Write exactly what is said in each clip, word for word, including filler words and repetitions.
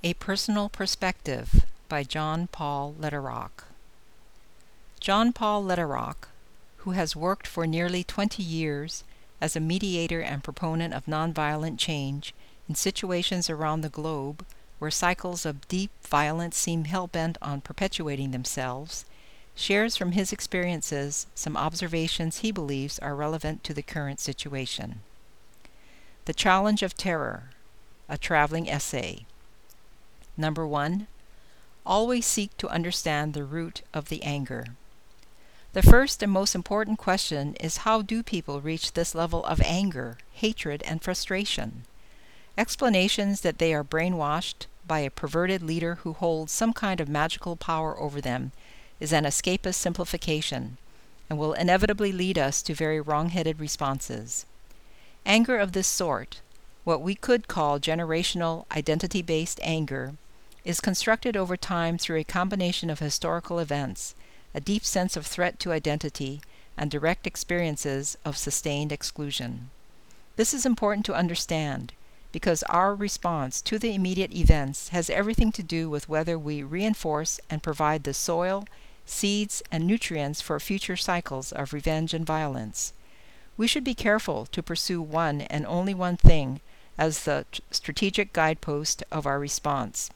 A Personal Perspective by John Paul Lederach. John Paul Lederach, who has worked for nearly twenty years as a mediator and proponent of nonviolent change in situations around the globe where cycles of deep violence seem hell-bent on perpetuating themselves, shares from his experiences some observations he believes are relevant to the current situation. The Challenge of Terror, a traveling essay. Number one, always seek to understand the root of the anger. The first and most important question is, how do people reach this level of anger, hatred, and frustration? Explanations that they are brainwashed by a perverted leader who holds some kind of magical power over them is an escapist simplification, and will inevitably lead us to very wrong-headed responses. Anger of this sort, what we could call generational identity-based anger, is constructed over time through a combination of historical events, a deep sense of threat to identity, and direct experiences of sustained exclusion. This is important to understand, because our response to the immediate events has everything to do with whether we reinforce and provide the soil, seeds, and nutrients for future cycles of revenge and violence. We should be careful to pursue one and only one thing as the strategic guidepost of our response.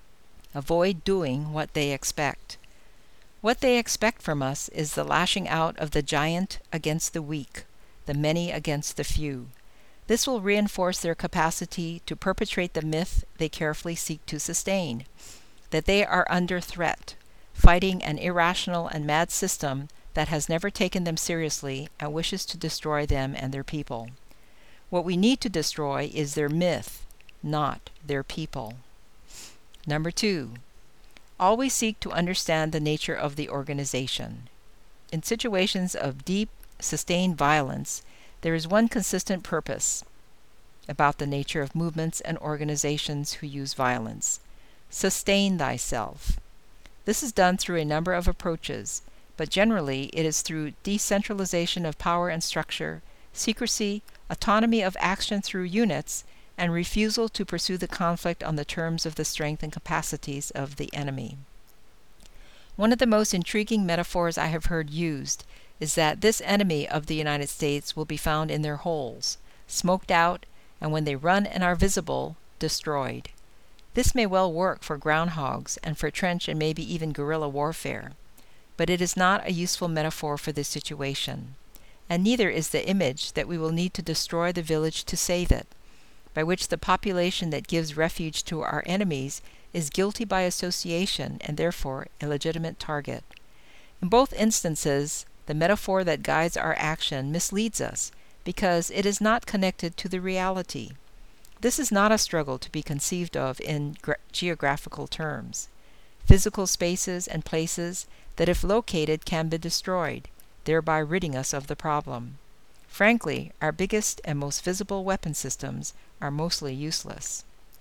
Avoid doing what they expect. What they expect from us is the lashing out of the giant against the weak, the many against the few. This will reinforce their capacity to perpetrate the myth they carefully seek to sustain, that they are under threat, fighting an irrational and mad system that has never taken them seriously and wishes to destroy them and their people. What we need to destroy is their myth, not their people. Number two, always seek to understand the nature of the organization. In situations of deep, sustained violence, there is one consistent purpose about the nature of movements and organizations who use violence: sustain thyself. This is done through a number of approaches, but generally it is through decentralization of power and structure, secrecy, autonomy of action through units, and refusal to pursue the conflict on the terms of the strength and capacities of the enemy. One of the most intriguing metaphors I have heard used is that this enemy of the United States will be found in their holes, smoked out, and when they run and are visible, destroyed. This may well work for groundhogs and for trench and maybe even guerrilla warfare, but it is not a useful metaphor for this situation, and neither is the image that we will need to destroy the village to save it, by which the population that gives refuge to our enemies is guilty by association and therefore a legitimate target. In both instances, the metaphor that guides our action misleads us because it is not connected to the reality. This is not a struggle to be conceived of in geographical terms. Physical spaces and places that, if located, can be destroyed, thereby ridding us of the problem. Frankly, our biggest and most visible weapon systems are mostly useless.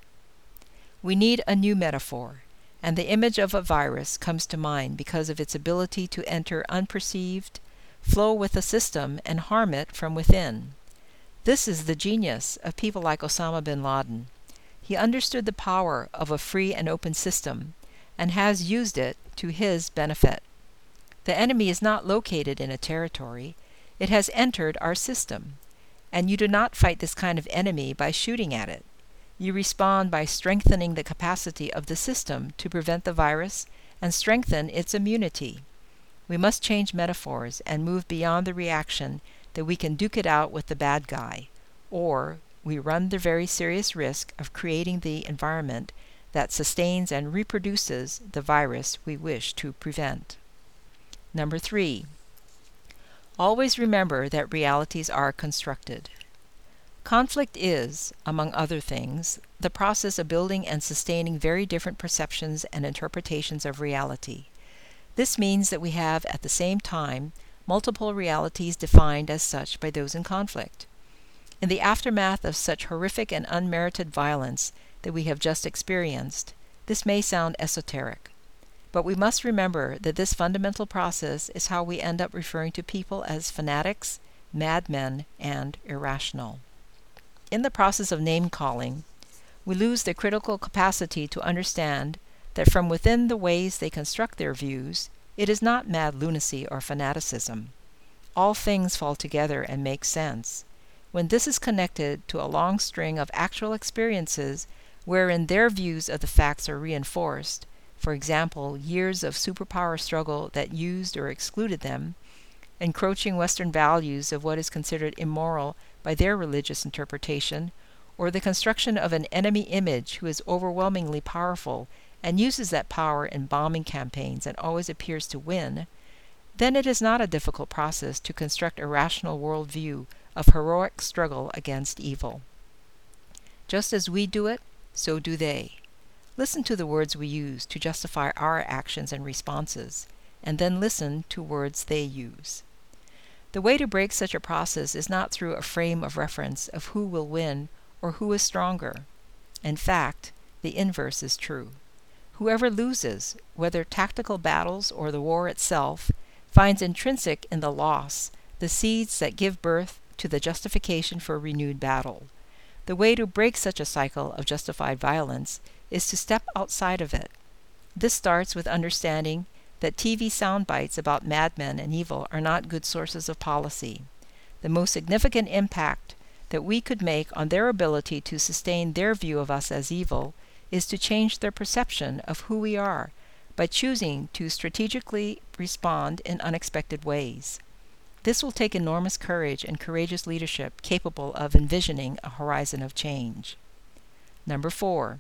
We need a new metaphor, and the image of a virus comes to mind because of its ability to enter unperceived, flow with a system, and harm it from within. This is the genius of people like Osama bin Laden. He understood the power of a free and open system, and has used it to his benefit. The enemy is not located in a territory. It has entered our system, and you do not fight this kind of enemy by shooting at it. You respond by strengthening the capacity of the system to prevent the virus and strengthen its immunity. We must change metaphors and move beyond the reaction that we can duke it out with the bad guy, or we run the very serious risk of creating the environment that sustains and reproduces the virus we wish to prevent. Number three, always remember that realities are constructed. Conflict is, among other things, the process of building and sustaining very different perceptions and interpretations of reality. This means that we have, at the same time, multiple realities defined as such by those in conflict. In the aftermath of such horrific and unmerited violence that we have just experienced, this may sound esoteric. But we must remember that this fundamental process is how we end up referring to people as fanatics, madmen, and irrational. In the process of name-calling, we lose the critical capacity to understand that from within the ways they construct their views, it is not mad lunacy or fanaticism. All things fall together and make sense when this is connected to a long string of actual experiences wherein their views of the facts are reinforced, for example, years of superpower struggle that used or excluded them, encroaching Western values of what is considered immoral by their religious interpretation, or the construction of an enemy image who is overwhelmingly powerful and uses that power in bombing campaigns and always appears to win, then it is not a difficult process to construct a rational worldview of heroic struggle against evil. Just as we do it, so do they. Listen to the words we use to justify our actions and responses, and then listen to words they use. The way to break such a process is not through a frame of reference of who will win or who is stronger. In fact, the inverse is true. Whoever loses, whether tactical battles or the war itself, finds intrinsic in the loss the seeds that give birth to the justification for renewed battle. The way to break such a cycle of justified violence is to step outside of it. This starts with understanding that T V sound bites about madmen and evil are not good sources of policy. The most significant impact that we could make on their ability to sustain their view of us as evil is to change their perception of who we are by choosing to strategically respond in unexpected ways. This will take enormous courage and courageous leadership capable of envisioning a horizon of change. Number four,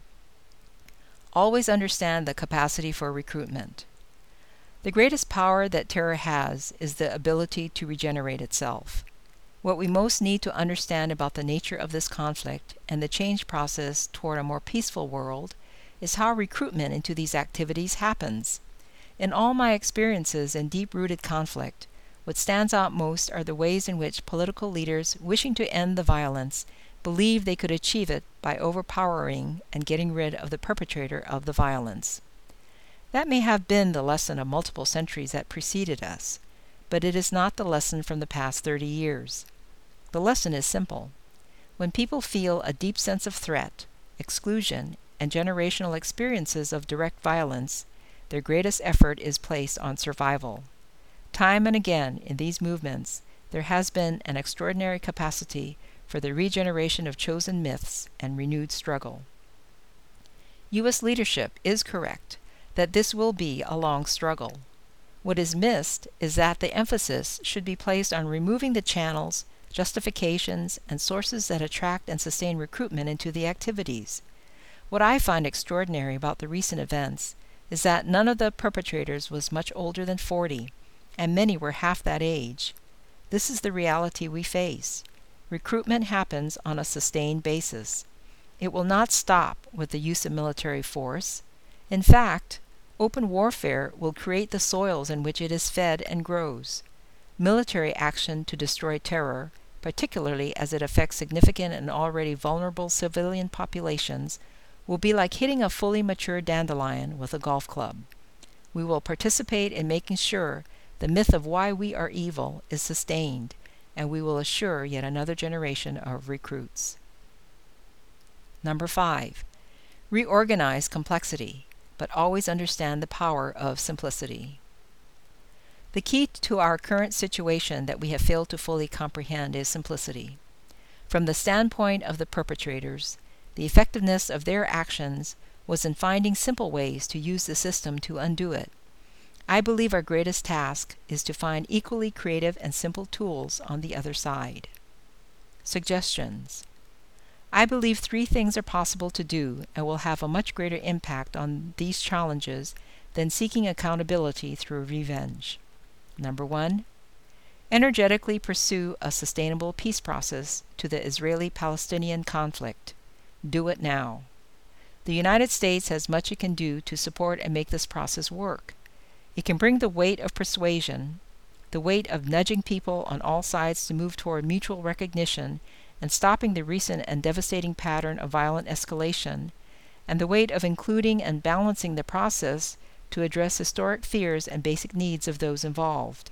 always understand the capacity for recruitment. The greatest power that terror has is the ability to regenerate itself. What we most need to understand about the nature of this conflict and the change process toward a more peaceful world is how recruitment into these activities happens. In all my experiences in deep-rooted conflict, what stands out most are the ways in which political leaders wishing to end the violence believe they could achieve it by overpowering and getting rid of the perpetrator of the violence. That may have been the lesson of multiple centuries that preceded us, but it is not the lesson from the past thirty years. The lesson is simple. When people feel a deep sense of threat, exclusion, and generational experiences of direct violence, their greatest effort is placed on survival. Time and again in these movements, there has been an extraordinary capacity for the regeneration of chosen myths and renewed struggle. U S leadership is correct that this will be a long struggle. What is missed is that the emphasis should be placed on removing the channels, justifications, and sources that attract and sustain recruitment into the activities. What I find extraordinary about the recent events is that none of the perpetrators was much older than forty, and many were half that age. This is the reality we face. Recruitment happens on a sustained basis. It will not stop with the use of military force. In fact, open warfare will create the soils in which it is fed and grows. Military action to destroy terror, particularly as it affects significant and already vulnerable civilian populations, will be like hitting a fully mature dandelion with a golf club. We will participate in making sure the myth of why we are evil is sustained, and we will assure yet another generation of recruits. Number five, reorganize complexity, but always understand the power of simplicity. The key to our current situation that we have failed to fully comprehend is simplicity. From the standpoint of the perpetrators, the effectiveness of their actions was in finding simple ways to use the system to undo it. I believe our greatest task is to find equally creative and simple tools on the other side. Suggestions. I believe three things are possible to do and will have a much greater impact on these challenges than seeking accountability through revenge. Number one, energetically pursue a sustainable peace process to the Israeli-Palestinian conflict. Do it now. The United States has much it can do to support and make this process work. It can bring the weight of persuasion, the weight of nudging people on all sides to move toward mutual recognition and stopping the recent and devastating pattern of violent escalation, and the weight of including and balancing the process to address historic fears and basic needs of those involved.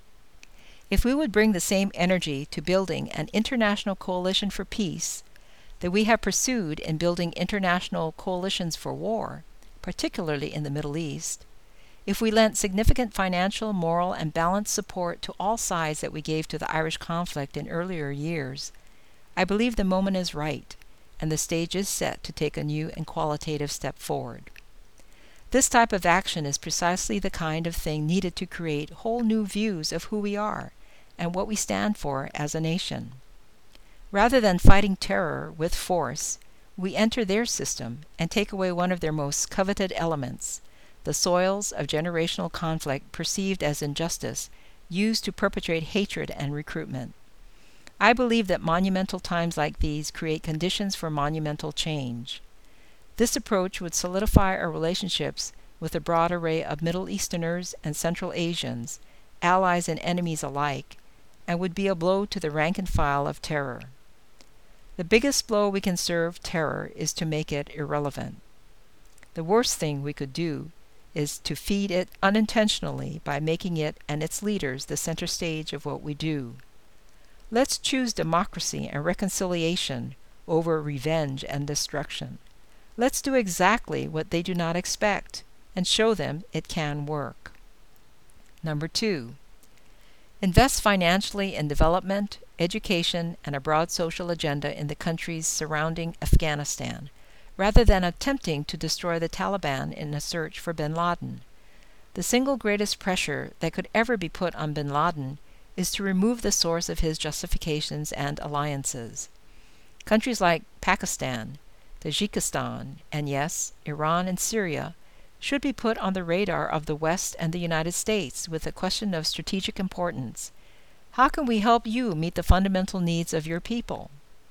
If we would bring the same energy to building an international coalition for peace, that we have pursued in building international coalitions for war, particularly in the Middle East, if we lent significant financial, moral, and balanced support to all sides that we gave to the Irish conflict in earlier years, I believe the moment is right, and the stage is set to take a new and qualitative step forward. This type of action is precisely the kind of thing needed to create whole new views of who we are and what we stand for as a nation. Rather than fighting terror with force, we enter their system and take away one of their most coveted elements, the soils of generational conflict perceived as injustice, used to perpetrate hatred and recruitment. I believe that monumental times like these create conditions for monumental change. This approach would solidify our relationships with a broad array of Middle Easterners and Central Asians, allies and enemies alike, and would be a blow to the rank and file of terror. The biggest blow we can serve terror is to make it irrelevant. The worst thing we could do is to feed it unintentionally by making it and its leaders the center stage of what we do. Let's choose democracy and reconciliation over revenge and destruction. Let's do exactly what they do not expect and show them it can work. Number two, invest financially in development, education, and a broad social agenda in the countries surrounding Afghanistan, rather than attempting to destroy the Taliban in a search for bin Laden. The single greatest pressure that could ever be put on bin Laden is to remove the source of his justifications and alliances. Countries like Pakistan, Tajikistan, and yes, Iran and Syria should be put on the radar of the West and the United States with a question of strategic importance. How can we help you meet the fundamental needs of your people?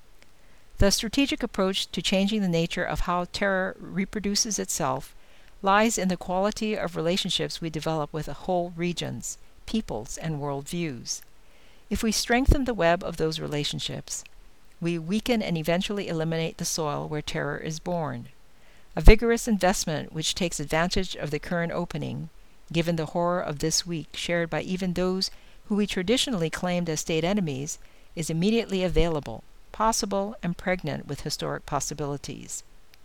The strategic approach to changing the nature of how terror reproduces itself lies in the quality of relationships we develop with whole regions, peoples, and worldviews. If we strengthen the web of those relationships, we weaken and eventually eliminate the soil where terror is born. A vigorous investment which takes advantage of the current opening, given the horror of this week shared by even those who we traditionally claimed as state enemies, is immediately available, possible, and pregnant with historic possibilities.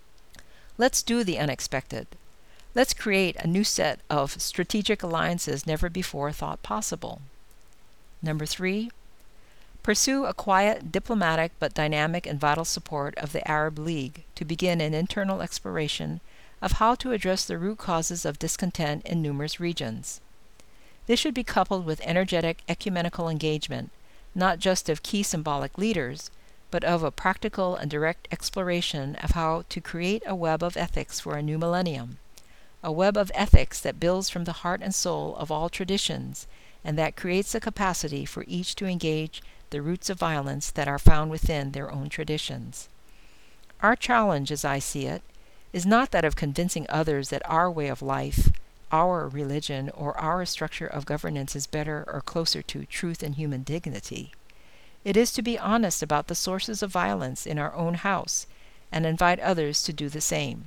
Let's do the unexpected. Let's create a new set of strategic alliances never before thought possible. Number three, pursue a quiet, diplomatic, but dynamic and vital support of the Arab League to begin an internal exploration of how to address the root causes of discontent in numerous regions. This should be coupled with energetic ecumenical engagement, not just of key symbolic leaders, but of a practical and direct exploration of how to create a web of ethics for a new millennium, a web of ethics that builds from the heart and soul of all traditions, and that creates a capacity for each to engage the roots of violence that are found within their own traditions. Our challenge, as I see it, is not that of convincing others that our way of life, our religion, or our structure of governance is better or closer to truth and human dignity. It is to be honest about the sources of violence in our own house and invite others to do the same.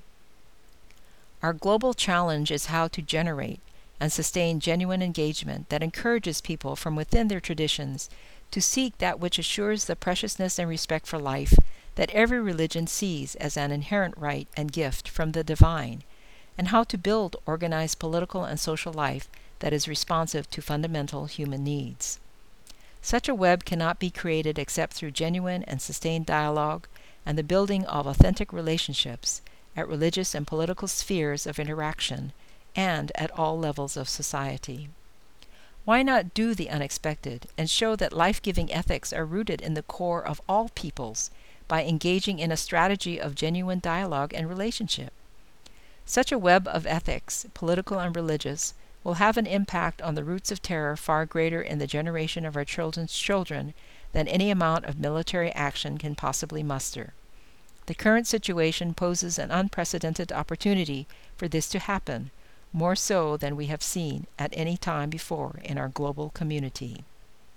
Our global challenge is how to generate and sustain genuine engagement that encourages people from within their traditions to seek that which assures the preciousness and respect for life that every religion sees as an inherent right and gift from the divine, and how to build organized political and social life that is responsive to fundamental human needs. Such a web cannot be created except through genuine and sustained dialogue and the building of authentic relationships at religious and political spheres of interaction and at all levels of society. Why not do the unexpected and show that life-giving ethics are rooted in the core of all peoples by engaging in a strategy of genuine dialogue and relationship? Such a web of ethics, political and religious, will have an impact on the roots of terror far greater in the generation of our children's children than any amount of military action can possibly muster. The current situation poses an unprecedented opportunity for this to happen, more so than we have seen at any time before in our global community.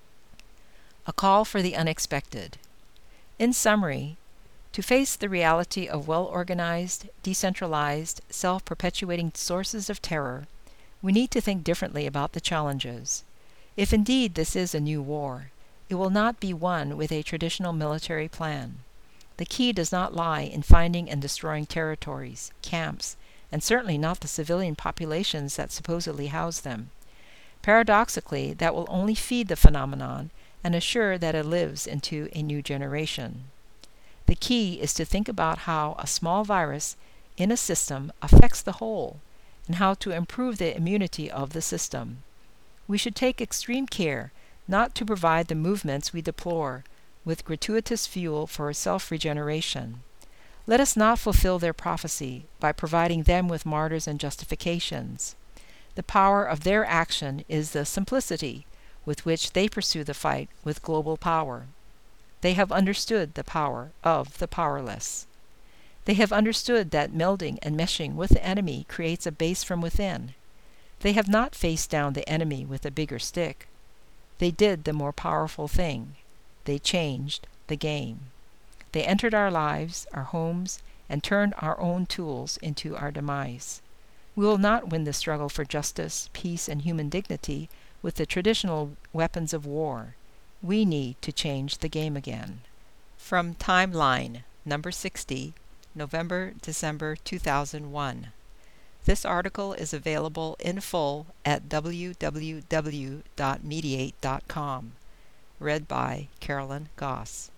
A call for the unexpected. In summary, to face the reality of well-organized, decentralized, self-perpetuating sources of terror, we need to think differently about the challenges. If indeed this is a new war, it will not be one with a traditional military plan. The key does not lie in finding and destroying territories, camps, and certainly not the civilian populations that supposedly house them. Paradoxically, that will only feed the phenomenon and assure that it lives into a new generation. The key is to think about how a small virus in a system affects the whole, and how to improve the immunity of the system. We should take extreme care not to provide the movements we deplore with gratuitous fuel for self-regeneration. Let us not fulfill their prophecy by providing them with martyrs and justifications. The power of their action is the simplicity with which they pursue the fight with global power. They have understood the power of the powerless. They have understood that melding and meshing with the enemy creates a base from within. They have not faced down the enemy with a bigger stick. They did the more powerful thing. They changed the game. They entered our lives, our homes, and turned our own tools into our demise. We will not win the struggle for justice, peace, and human dignity with the traditional weapons of war. We need to change the game again. From Timeline, number sixty, November December two thousand one. This article is available in full at w w w dot mediate dot com. Read by Carolyn Goss.